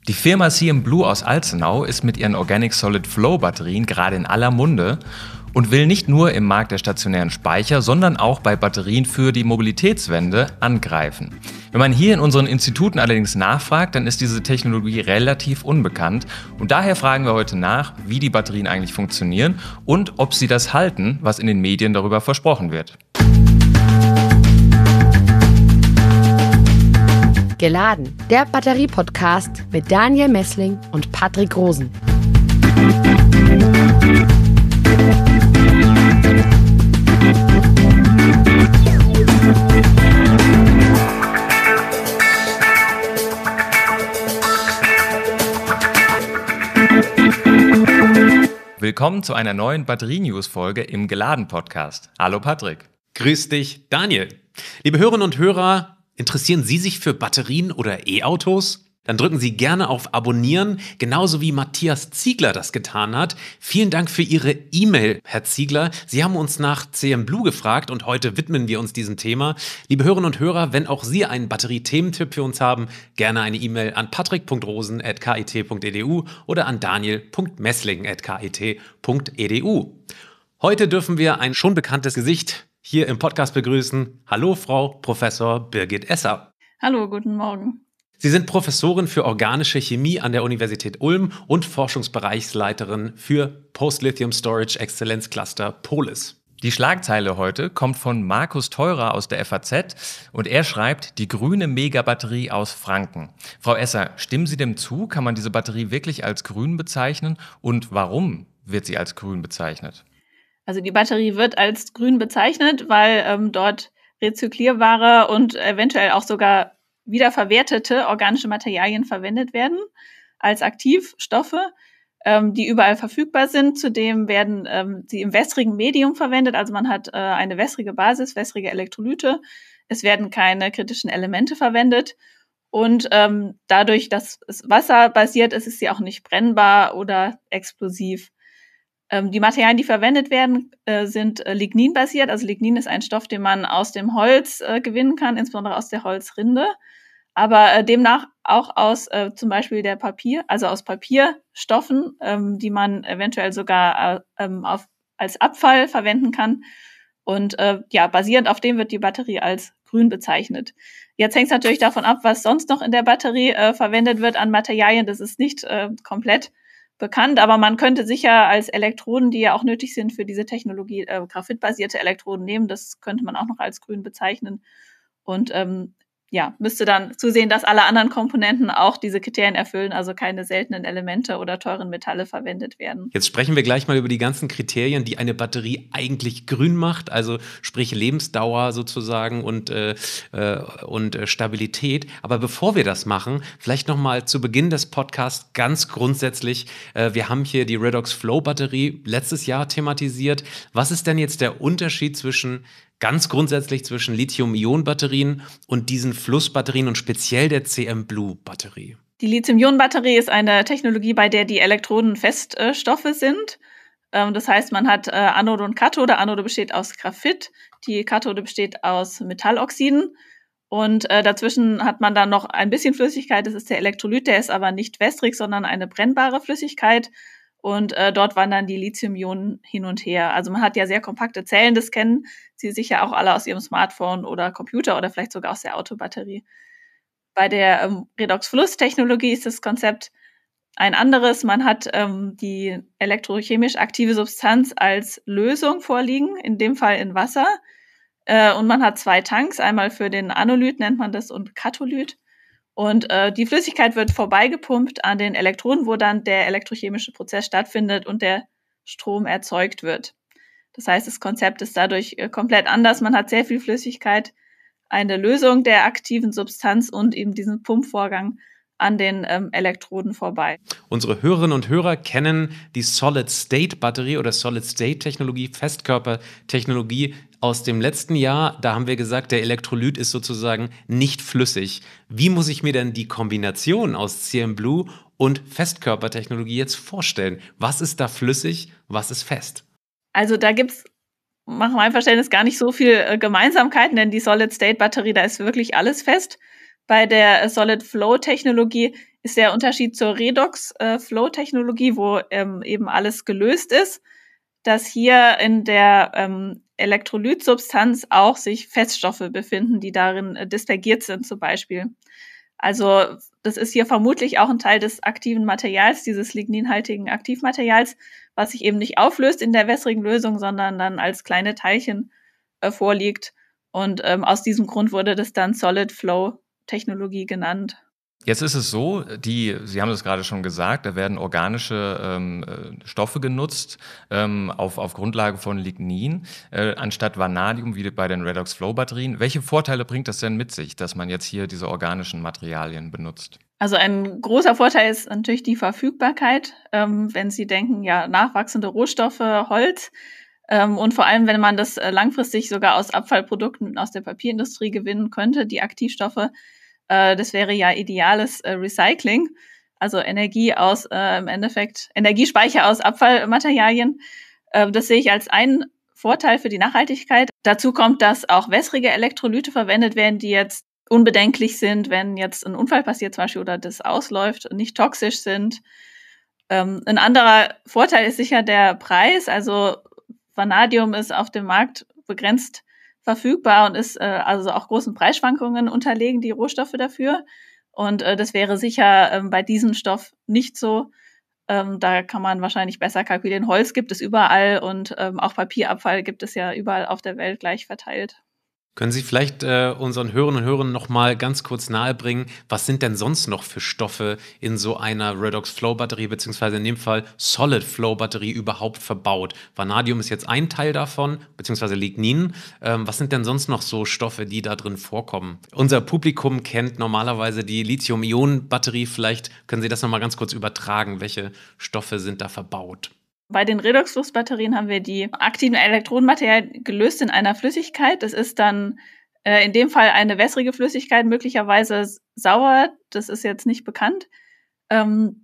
Die Firma CM Blue aus Alzenau ist mit ihren Organic Solid Flow Batterien gerade in aller Munde und will nicht nur im Markt der stationären Speicher, sondern auch bei Batterien für die Mobilitätswende angreifen. Wenn man hier in unseren Instituten allerdings nachfragt, dann ist diese Technologie relativ unbekannt und daher fragen wir heute nach, wie die Batterien eigentlich funktionieren und ob sie das halten, was in den Medien darüber versprochen wird. Geladen, der Batterie-Podcast mit Daniel Messling und Patrick Rosen. Willkommen zu einer neuen Batterie-News-Folge im Geladen-Podcast. Hallo Patrick. Grüß dich, Daniel. Liebe Hörerinnen und Hörer, interessieren Sie sich für Batterien oder E-Autos? Dann drücken Sie gerne auf Abonnieren, genauso wie Matthias Ziegler das getan hat. Vielen Dank für Ihre E-Mail, Herr Ziegler. Sie haben uns nach CM Blue gefragt und heute widmen wir uns diesem Thema. Liebe Hörerinnen und Hörer, wenn auch Sie einen Batteriethementipp für uns haben, gerne eine E-Mail an patrick.rosen@kit.edu oder an daniel.messling@kit.edu. Heute dürfen wir ein schon bekanntes Gesicht hier im Podcast begrüßen. Hallo, Frau Professor Birgit Esser. Hallo, guten Morgen. Sie sind Professorin für organische Chemie an der Universität Ulm und Forschungsbereichsleiterin für Post-Lithium Storage Exzellenz Cluster Polis. Die Schlagzeile heute kommt von Markus Theurer aus der FAZ und er schreibt, die grüne Megabatterie aus Franken. Frau Esser, stimmen Sie dem zu? Kann man diese Batterie wirklich als grün bezeichnen? Und warum wird sie als grün bezeichnet? Also die Batterie wird als grün bezeichnet, weil dort rezyklierbare und eventuell auch sogar wiederverwertete organische Materialien verwendet werden als Aktivstoffe, die überall verfügbar sind. Zudem werden sie im wässrigen Medium verwendet, also man hat eine wässrige Basis, wässrige Elektrolyte. Es werden keine kritischen Elemente verwendet und dadurch, dass es wasserbasiert ist, ist sie auch nicht brennbar oder explosiv. Die Materialien, die verwendet werden, sind ligninbasiert. Also Lignin ist ein Stoff, den man aus dem Holz gewinnen kann, insbesondere aus der Holzrinde. Aber demnach auch aus zum Beispiel aus Papierstoffen, die man eventuell sogar als Abfall verwenden kann. Und basierend auf dem wird die Batterie als grün bezeichnet. Jetzt hängt es natürlich davon ab, was sonst noch in der Batterie verwendet wird an Materialien. Das ist nicht komplett bekannt, aber man könnte sicher als Elektroden, die ja auch nötig sind für diese Technologie, graphitbasierte Elektroden nehmen. Das könnte man auch noch als grün bezeichnen. Und müsste dann zusehen, dass alle anderen Komponenten auch diese Kriterien erfüllen, also keine seltenen Elemente oder teuren Metalle verwendet werden. Jetzt sprechen wir gleich mal über die ganzen Kriterien, die eine Batterie eigentlich grün macht, also sprich Lebensdauer sozusagen und Stabilität. Aber bevor wir das machen, vielleicht nochmal zu Beginn des Podcasts ganz grundsätzlich, wir haben hier die Redox Flow Batterie letztes Jahr thematisiert. Was ist denn jetzt der Unterschied ganz grundsätzlich zwischen Lithium-Ionen-Batterien und diesen Flussbatterien und speziell der CM Blue Batterie? Die Lithium-Ionen-Batterie ist eine Technologie, bei der die Elektroden Feststoffe sind. Das heißt, man hat Anode und Kathode. Anode besteht aus Graphit, die Kathode besteht aus Metalloxiden. Und dazwischen hat man dann noch ein bisschen Flüssigkeit, das ist der Elektrolyt, der ist aber nicht wässrig, sondern eine brennbare Flüssigkeit. Und dort wandern die Lithium-Ionen hin und her. Also man hat ja sehr kompakte Zellen, das kennen Sie sicher auch alle aus Ihrem Smartphone oder Computer oder vielleicht sogar aus der Autobatterie. Bei der Redox-Fluss-Technologie ist das Konzept ein anderes. Man hat die elektrochemisch aktive Substanz als Lösung vorliegen, in dem Fall in Wasser. Und man hat 2 Tanks, einmal für den Anolyt nennt man das und Katholyt. Und die Flüssigkeit wird vorbeigepumpt an den Elektroden, wo dann der elektrochemische Prozess stattfindet und der Strom erzeugt wird. Das heißt, das Konzept ist dadurch komplett anders. Man hat sehr viel Flüssigkeit, eine Lösung der aktiven Substanz und eben diesen Pumpvorgang an den Elektroden vorbei. Unsere Hörerinnen und Hörer kennen die Solid-State-Batterie oder Solid-State-Technologie, Festkörpertechnologie aus dem letzten Jahr. Da haben wir gesagt, der Elektrolyt ist sozusagen nicht flüssig. Wie muss ich mir denn die Kombination aus CM Blue und Festkörpertechnologie jetzt vorstellen? Was ist da flüssig, was ist fest? Also da gibt's nach meinem Verständnis gar nicht so viel Gemeinsamkeiten, denn die Solid-State-Batterie, da ist wirklich alles fest. Bei der Solid-Flow-Technologie ist der Unterschied zur Redox-Flow-Technologie, wo eben alles gelöst ist, dass hier in der Elektrolytsubstanz auch sich Feststoffe befinden, die darin dispergiert sind zum Beispiel. Also das ist hier vermutlich auch ein Teil des aktiven Materials, dieses ligninhaltigen Aktivmaterials, was sich eben nicht auflöst in der wässrigen Lösung, sondern dann als kleine Teilchen vorliegt. Und aus diesem Grund wurde das dann Solid-Flow-Technologie genannt. Jetzt ist es so, Sie haben es gerade schon gesagt, da werden organische Stoffe genutzt auf Grundlage von Lignin anstatt Vanadium wie bei den Redox-Flow-Batterien. Welche Vorteile bringt das denn mit sich, dass man jetzt hier diese organischen Materialien benutzt? Also ein großer Vorteil ist natürlich die Verfügbarkeit, wenn Sie denken, ja, nachwachsende Rohstoffe, Holz, und vor allem, wenn man das langfristig sogar aus Abfallprodukten aus der Papierindustrie gewinnen könnte, die Aktivstoffe. Das wäre ja ideales Recycling, also Energiespeicher aus Abfallmaterialien. Das sehe ich als einen Vorteil für die Nachhaltigkeit. Dazu kommt, dass auch wässrige Elektrolyte verwendet werden, die jetzt unbedenklich sind, wenn jetzt ein Unfall passiert zum Beispiel oder das ausläuft und nicht toxisch sind. Ein anderer Vorteil ist sicher der Preis. Also Vanadium ist auf dem Markt begrenzt verfügbar und ist also auch großen Preisschwankungen unterlegen, die Rohstoffe dafür. Und das wäre sicher bei diesem Stoff nicht so. Da kann man wahrscheinlich besser kalkulieren. Holz gibt es überall und auch Papierabfall gibt es ja überall auf der Welt gleich verteilt. Können Sie vielleicht unseren Hörerinnen und Hörern noch mal ganz kurz nahebringen, was sind denn sonst noch für Stoffe in so einer Redox-Flow-Batterie beziehungsweise in dem Fall Solid-Flow-Batterie überhaupt verbaut? Vanadium ist jetzt ein Teil davon, beziehungsweise Lignin. Was sind denn sonst noch so Stoffe, die da drin vorkommen? Unser Publikum kennt normalerweise die Lithium-Ionen-Batterie. Vielleicht können Sie das noch mal ganz kurz übertragen. Welche Stoffe sind da verbaut? Bei den Redoxflussbatterien haben wir die aktiven Elektronenmaterialien gelöst in einer Flüssigkeit. Das ist dann in dem Fall eine wässrige Flüssigkeit, möglicherweise sauer. Das ist jetzt nicht bekannt. Die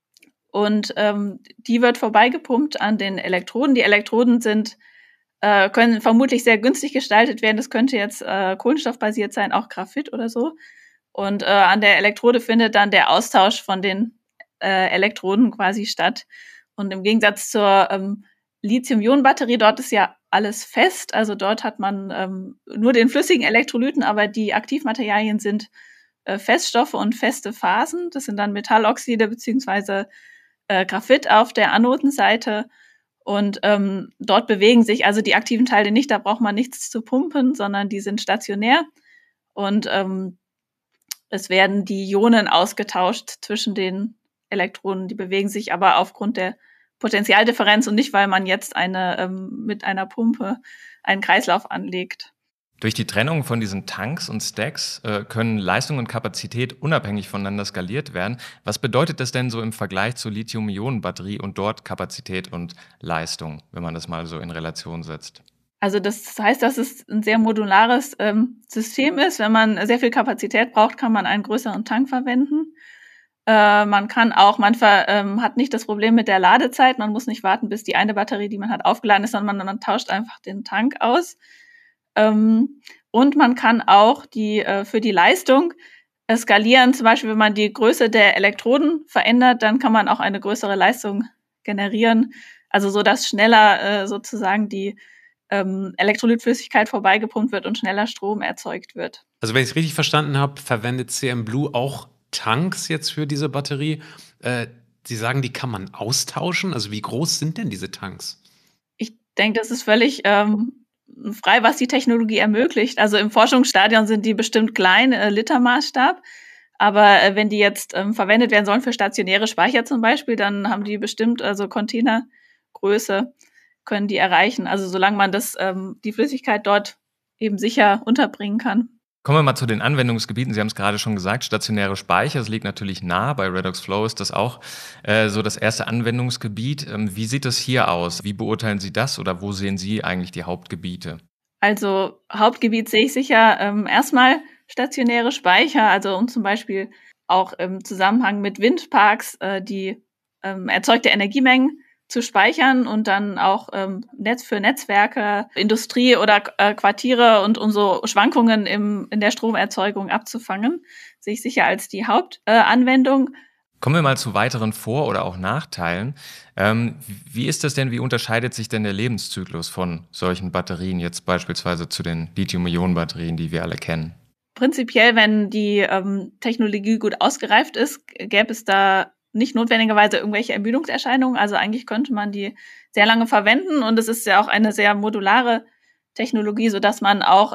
wird vorbeigepumpt an den Elektroden. Die Elektroden können vermutlich sehr günstig gestaltet werden. Das könnte jetzt kohlenstoffbasiert sein, auch Graphit oder so. Und an der Elektrode findet dann der Austausch von den Elektroden quasi statt. Und im Gegensatz zur Lithium-Ionen-Batterie, dort ist ja alles fest. Also dort hat man nur den flüssigen Elektrolyten, aber die Aktivmaterialien sind Feststoffe und feste Phasen. Das sind dann Metalloxide beziehungsweise Graphit auf der Anodenseite. Und dort bewegen sich also die aktiven Teile nicht. Da braucht man nichts zu pumpen, sondern die sind stationär. Und es werden die Ionen ausgetauscht zwischen den Elektronen, die bewegen sich aber aufgrund der Potentialdifferenz und nicht, weil man jetzt mit einer Pumpe einen Kreislauf anlegt. Durch die Trennung von diesen Tanks und Stacks können Leistung und Kapazität unabhängig voneinander skaliert werden. Was bedeutet das denn so im Vergleich zur Lithium-Ionen-Batterie und dort Kapazität und Leistung, wenn man das mal so in Relation setzt? Also das heißt, dass es ein sehr modulares System ist. Wenn man sehr viel Kapazität braucht, kann man einen größeren Tank verwenden. Man hat nicht das Problem mit der Ladezeit. Man muss nicht warten, bis die eine Batterie, die man hat, aufgeladen ist, sondern man tauscht einfach den Tank aus. Und man kann auch für die Leistung skalieren. Zum Beispiel, wenn man die Größe der Elektroden verändert, dann kann man auch eine größere Leistung generieren. Also so, dass schneller sozusagen die Elektrolytflüssigkeit vorbeigepumpt wird und schneller Strom erzeugt wird. Also wenn ich es richtig verstanden habe, verwendet CM Blue auch Tanks jetzt für diese Batterie. Sie sagen, die kann man austauschen. Also wie groß sind denn diese Tanks? Ich denke, das ist völlig frei, was die Technologie ermöglicht. Also im Forschungsstadion sind die bestimmt klein, Litermaßstab. Aber wenn die jetzt verwendet werden sollen für stationäre Speicher zum Beispiel, dann haben die bestimmt Containergröße, können die erreichen. Also solange man die Flüssigkeit dort eben sicher unterbringen kann. Kommen wir mal zu den Anwendungsgebieten. Sie haben es gerade schon gesagt, stationäre Speicher, das liegt natürlich nah. Bei Redox Flow ist das auch so das erste Anwendungsgebiet. Wie sieht es hier aus? Wie beurteilen Sie das oder wo sehen Sie eigentlich die Hauptgebiete? Also Hauptgebiet sehe ich sicher erstmal stationäre Speicher, also um zum Beispiel auch im Zusammenhang mit Windparks die erzeugte Energiemengen zu speichern und dann auch für Netzwerke, Industrie oder Quartiere und um so Schwankungen in der Stromerzeugung abzufangen. Sehe ich sicher als die Hauptanwendung. Kommen wir mal zu weiteren Vor- oder auch Nachteilen. Wie ist das denn, wie unterscheidet sich denn der Lebenszyklus von solchen Batterien jetzt beispielsweise zu den Lithium-Ionen-Batterien, die wir alle kennen? Prinzipiell, wenn die Technologie gut ausgereift ist, gäbe es da nicht notwendigerweise irgendwelche Ermüdungserscheinungen. Also eigentlich könnte man die sehr lange verwenden und es ist ja auch eine sehr modulare Technologie, sodass man auch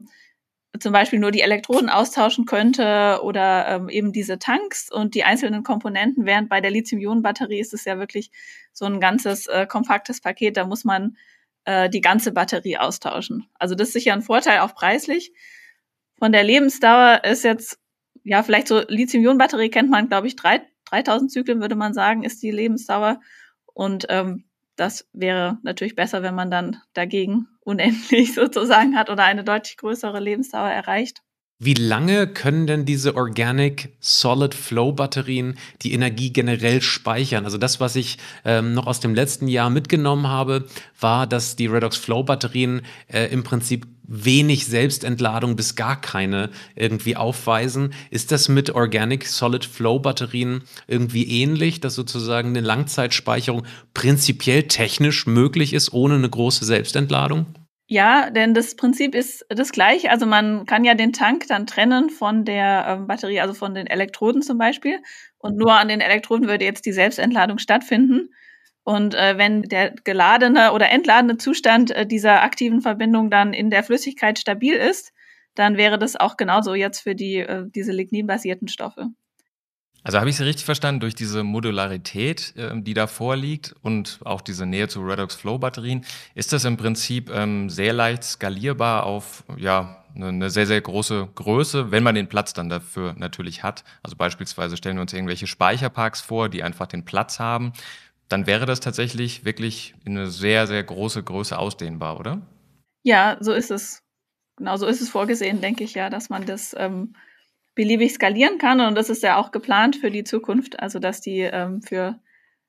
zum Beispiel nur die Elektroden austauschen könnte oder eben diese Tanks und die einzelnen Komponenten, während bei der Lithium-Ionen-Batterie ist es ja wirklich so ein ganzes kompaktes Paket, da muss man die ganze Batterie austauschen. Also das ist sicher ein Vorteil, auch preislich. Von der Lebensdauer ist jetzt, ja, vielleicht so Lithium-Ionen-Batterie kennt man, glaube ich, 3000 Zyklen, würde man sagen, ist die Lebensdauer. Und das wäre natürlich besser, wenn man dann dagegen unendlich sozusagen hat oder eine deutlich größere Lebensdauer erreicht. Wie lange können denn diese Organic Solid Flow Batterien die Energie generell speichern? Also das, was ich noch aus dem letzten Jahr mitgenommen habe, war, dass die Redox Flow Batterien im Prinzip wenig Selbstentladung bis gar keine irgendwie aufweisen. Ist das mit Organic Solid Flow Batterien irgendwie ähnlich, dass sozusagen eine Langzeitspeicherung prinzipiell technisch möglich ist, ohne eine große Selbstentladung? Ja, denn das Prinzip ist das gleiche. Also man kann ja den Tank dann trennen von der Batterie, also von den Elektroden zum Beispiel. Und nur an den Elektroden würde jetzt die Selbstentladung stattfinden. Und wenn der geladene oder entladene Zustand dieser aktiven Verbindung dann in der Flüssigkeit stabil ist, dann wäre das auch genauso jetzt für diese ligninbasierten Stoffe. Also habe ich Sie richtig verstanden, durch diese Modularität, die da vorliegt und auch diese Nähe zu Redox-Flow-Batterien, ist das im Prinzip sehr leicht skalierbar auf ja, eine sehr, sehr große Größe, wenn man den Platz dann dafür natürlich hat. Also beispielsweise stellen wir uns irgendwelche Speicherparks vor, die einfach den Platz haben. Dann wäre das tatsächlich wirklich in eine sehr, sehr große Größe ausdehnbar, oder? Ja, so ist es. Genau, so ist es vorgesehen, denke ich ja, dass man das beliebig skalieren kann. Und das ist ja auch geplant für die Zukunft, also dass die für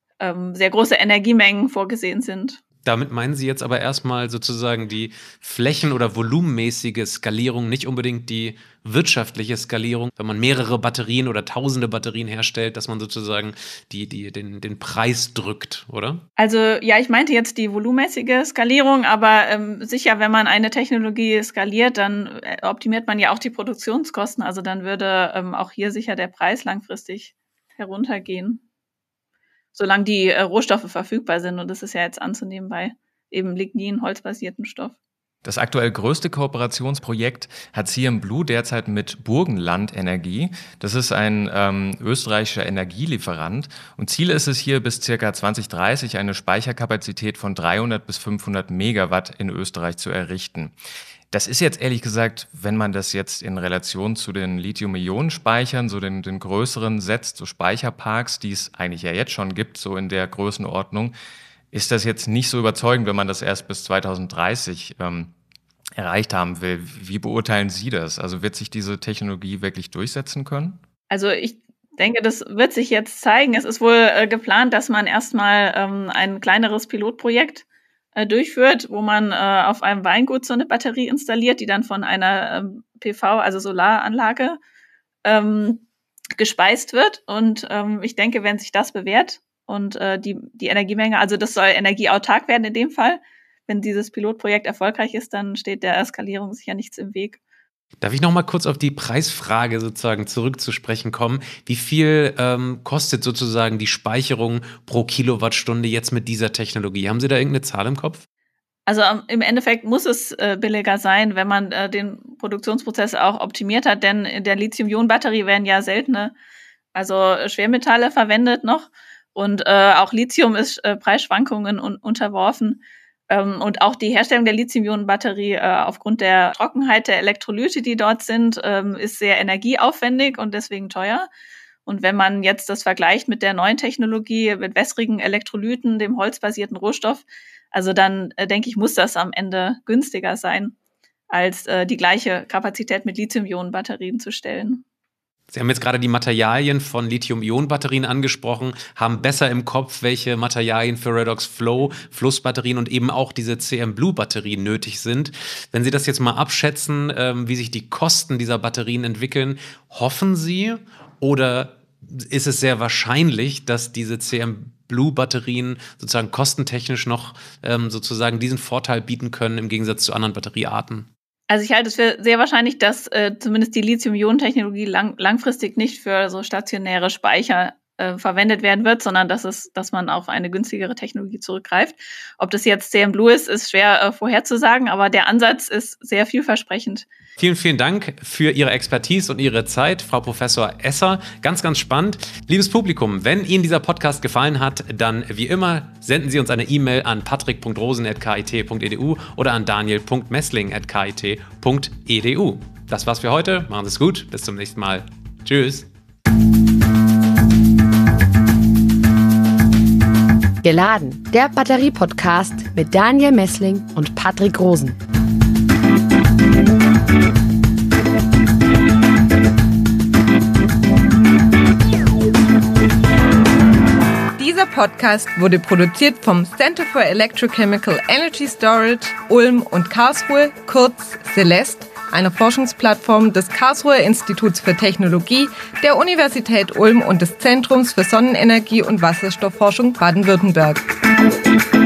sehr große Energiemengen vorgesehen sind. Damit meinen Sie jetzt aber erstmal sozusagen die flächen- oder volumenmäßige Skalierung, nicht unbedingt die wirtschaftliche Skalierung, wenn man mehrere Batterien oder tausende Batterien herstellt, dass man sozusagen den Preis drückt, oder? Also ja, ich meinte jetzt die volumenmäßige Skalierung, aber sicher, wenn man eine Technologie skaliert, dann optimiert man ja auch die Produktionskosten. Also dann würde auch hier sicher der Preis langfristig heruntergehen, solange die Rohstoffe verfügbar sind. Und das ist ja jetzt anzunehmen bei eben Lignin, holzbasierten Stoff. Das aktuell größte Kooperationsprojekt hat CM Blue derzeit mit Burgenland Energie. Das ist ein österreichischer Energielieferant. Und Ziel ist es hier bis ca. 2030 eine Speicherkapazität von 300 bis 500 Megawatt in Österreich zu errichten. Das ist jetzt ehrlich gesagt, wenn man das jetzt in Relation zu den Lithium-Ionen-Speichern, so den größeren setzt, so Speicherparks, die es eigentlich ja jetzt schon gibt, so in der Größenordnung, ist das jetzt nicht so überzeugend, wenn man das erst bis 2030 erreicht haben will. Wie beurteilen Sie das? Also wird sich diese Technologie wirklich durchsetzen können? Also ich denke, das wird sich jetzt zeigen. Es ist wohl geplant, dass man erstmal ein kleineres Pilotprojekt durchführt, wo man auf einem Weingut so eine Batterie installiert, die dann von einer PV, also Solaranlage, gespeist wird. Und ich denke, wenn sich das bewährt und die Energiemenge, also das soll energieautark werden in dem Fall, wenn dieses Pilotprojekt erfolgreich ist, dann steht der Skalierung sicher nichts im Weg. Darf ich noch mal kurz auf die Preisfrage sozusagen zurück zu sprechen kommen? Wie viel kostet sozusagen die Speicherung pro Kilowattstunde jetzt mit dieser Technologie? Haben Sie da irgendeine Zahl im Kopf? Also im Endeffekt muss es billiger sein, wenn man den Produktionsprozess auch optimiert hat, denn in der Lithium-Ionen-Batterie werden ja seltene, also Schwermetalle verwendet noch und auch Lithium ist Preisschwankungen unterworfen. Und auch die Herstellung der Lithium-Ionen-Batterie aufgrund der Trockenheit der Elektrolyte, die dort sind, ist sehr energieaufwendig und deswegen teuer. Und wenn man jetzt das vergleicht mit der neuen Technologie, mit wässrigen Elektrolyten, dem holzbasierten Rohstoff, also dann denke ich, muss das am Ende günstiger sein, als die gleiche Kapazität mit Lithium-Ionen-Batterien zu stellen. Sie haben jetzt gerade die Materialien von Lithium-Ionen-Batterien angesprochen, haben besser im Kopf, welche Materialien für Redox Flow, Flussbatterien und eben auch diese CM-Blue-Batterien nötig sind. Wenn Sie das jetzt mal abschätzen, wie sich die Kosten dieser Batterien entwickeln, hoffen Sie oder ist es sehr wahrscheinlich, dass diese CM-Blue-Batterien sozusagen kostentechnisch noch sozusagen diesen Vorteil bieten können im Gegensatz zu anderen Batteriearten? Also ich halte es für sehr wahrscheinlich, dass zumindest die Lithium-Ionen-Technologie langfristig nicht für so stationäre Speicher verwendet werden wird, sondern dass man auf eine günstigere Technologie zurückgreift. Ob das jetzt CM Blue ist schwer vorherzusagen, aber der Ansatz ist sehr vielversprechend. Vielen, vielen Dank für Ihre Expertise und Ihre Zeit, Frau Professor Esser. Ganz, ganz spannend. Liebes Publikum, wenn Ihnen dieser Podcast gefallen hat, dann wie immer senden Sie uns eine E-Mail an patrick.rosen@kit.edu oder an daniel.messling@kit.edu. Das war's für heute. Machen Sie es gut. Bis zum nächsten Mal. Tschüss. Geladen, der Batterie-Podcast mit Daniel Messling und Patrick Rosen. Dieser Podcast wurde produziert vom Center for Electrochemical Energy Storage Ulm und Karlsruhe, kurz CELEST, einer Forschungsplattform des Karlsruher Instituts für Technologie, der Universität Ulm und des Zentrums für Sonnenenergie und Wasserstoffforschung Baden-Württemberg.